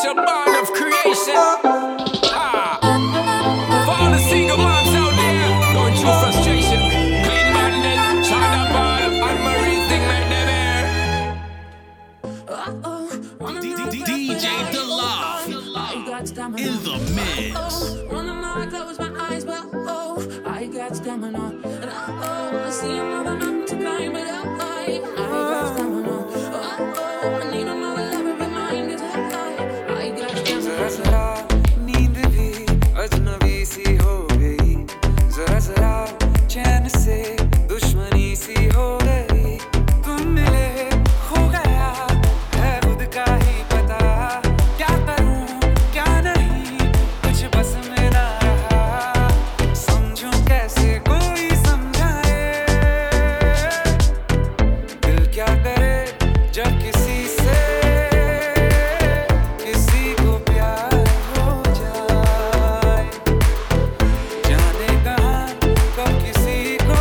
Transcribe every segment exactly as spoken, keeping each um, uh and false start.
a bond of creation. Ah. For all the single moms out there going through frustration, Clean Bandit, China Ball, and Marie thing like them here. D J DeLove in the mix. Wanna know I close my eyes, but oh, I got stamina. And oh, I see another mountain to climb, but oh, I, I got stamina. Oh, oh, I need another lover reminder that I, I got stamina. जरा जरा नींद भी अजनबी सी हो गई, जरा जरा चैन से दुश्मनी सी हो गई, तुम मिले हो गया है खुद का ही पता, क्या करूं क्या नहीं कुछ बस में ना रहा, समझूं कैसे कोई समझाए, दिल क्या करे जब किसी से किसी को प्यार हो जाए, जाने कहाँ कब किसी को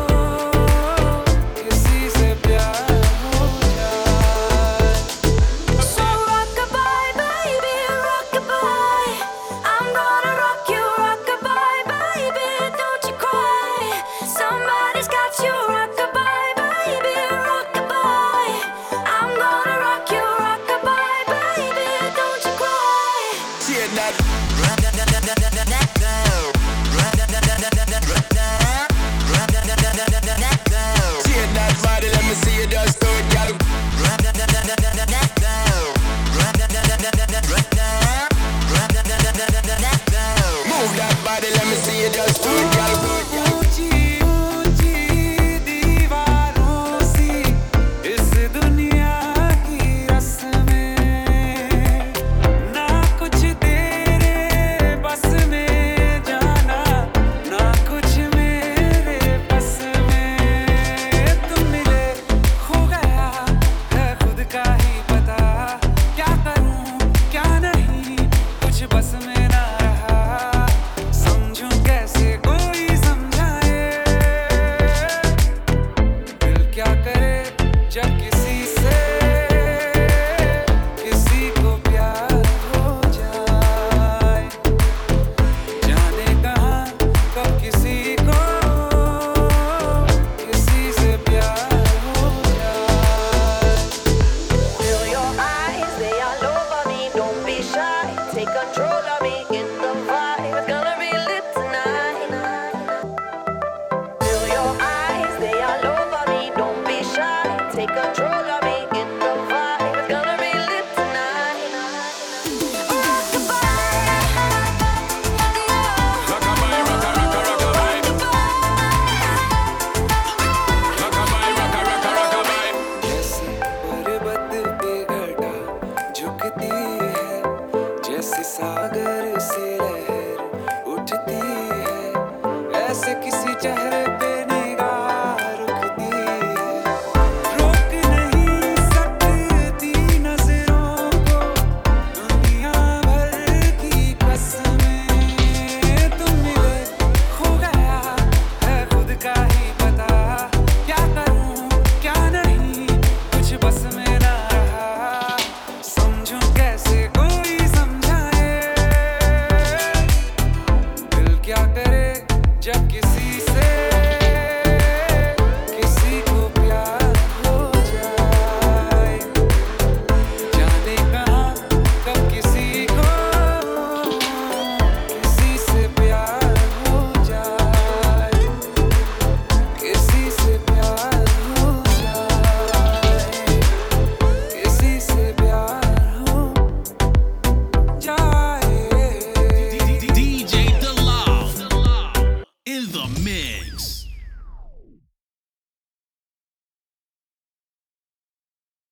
किसी से प्यार हो जाए. So rock-a-bye, baby, rock-a-bye. I'm gonna rock you, rock-a-bye, baby, don't you cry. Somebody's got you, rock-a-bye, baby, rock-a-bye. I'm gonna rock you, rock-a-bye, baby, don't you cry. See that? See that body, let me see you just do it, girl. Move that body, let me see you just do it, girl. ऊंची ऊंची दीवारों सी इस दुनिया की रस्में, ना कुछ तेरे बस में जाना, ना कुछ मेरे बस में, तुम मिले हो गया है खुद का ही पता, क्या करूं क्या नहीं कुछ बस में ना रहा, समझूं कैसे कोई समझाए, दिल क्या करे जब किसी से किसी को प्यार हो जाए, जाने कहाँ कब किसी को किसी से प्यार हो जाए. Feel your eyes, they all over me. Don't be shy, take control of me. Get the vibe, it's gonna be lit tonight. Feel your eyes, they all over me. Don't be shy, take control.